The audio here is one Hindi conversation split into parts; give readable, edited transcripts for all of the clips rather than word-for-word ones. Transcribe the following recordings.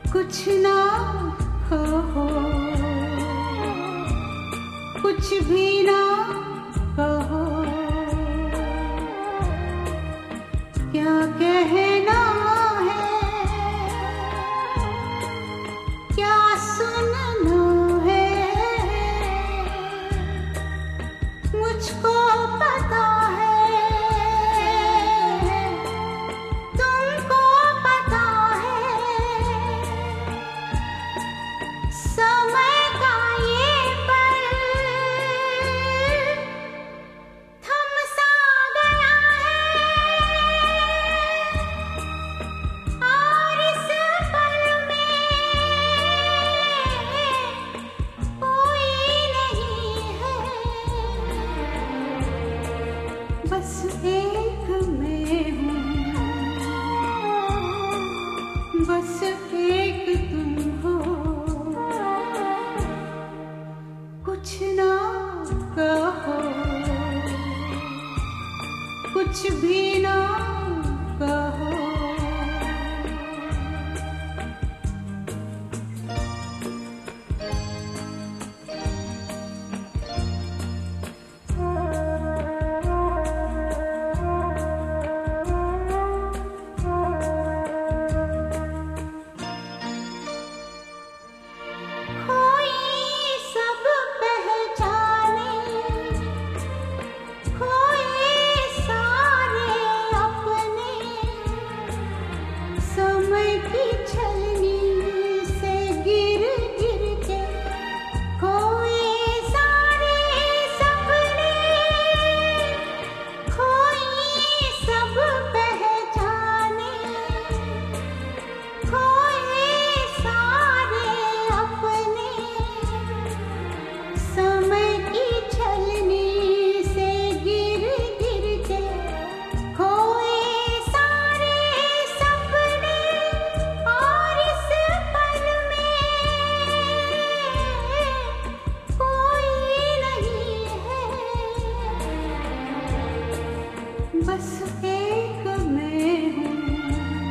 कुछ ना कहो, कुछ भी ना कहो, क्या कहना है, क्या सुनना है, मुझको पता है, तुमको पता है, समय का ये पल थम सा गया है, और इस पल में कोई नहीं है, बस एक मैं हूँ, बस एक तुम हो, कुछ ना कहो, कुछ भी ना कहो। कोई सब पहचाने, कोई सारे अपने, समय की छलनी से गिर गिर के कोई सारे सपने, कोई सब पहचाने, कोई सारे अपने, समय की छलनी से गिर गिर के कोई सारे सपने, और इस पल में कोई नहीं है, बस एक मैं हूँ,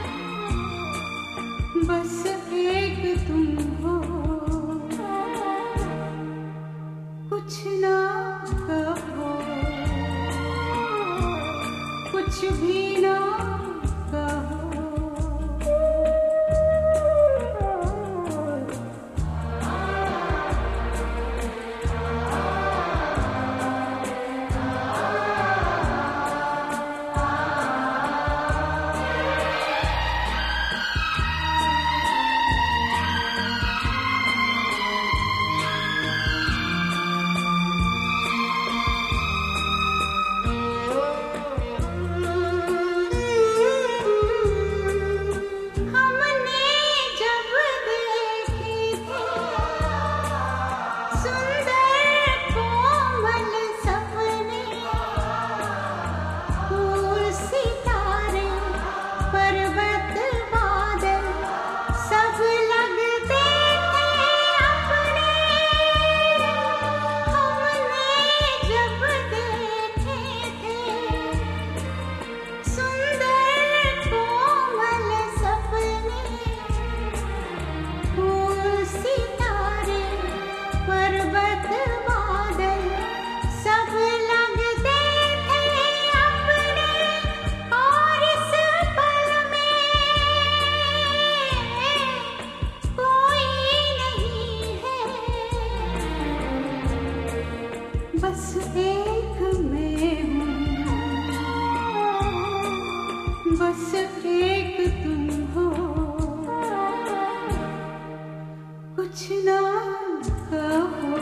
बस एक तुम हो, कुछ ना कहो, कुछ भी ना कहो। हमने जब देखे थे सुंदर कोमल सपने, फूल सितारे पर्वत बादल सब लगते थे अपने, हमने जब देखे थे सुंदर कोमल सपने, फूल सितारे पर्वत बादल सब लगते थे अपने, और इस पल में कोई नहीं है, बस एक मैं हूँ, बस एक तुम हो, कुछ ना कहो,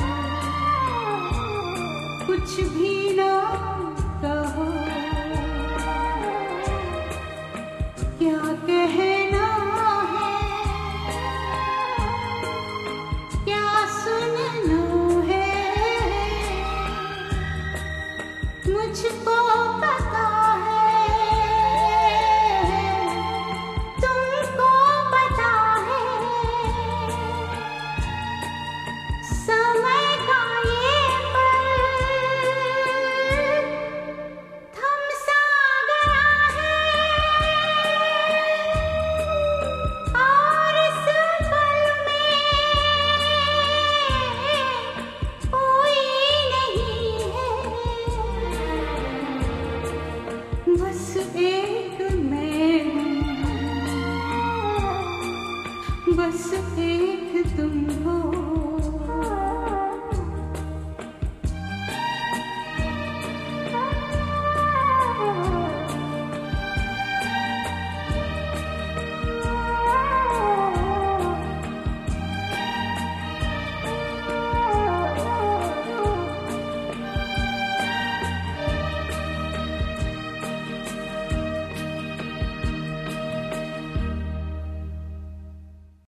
कुछ भी ना कहो, क्या कहे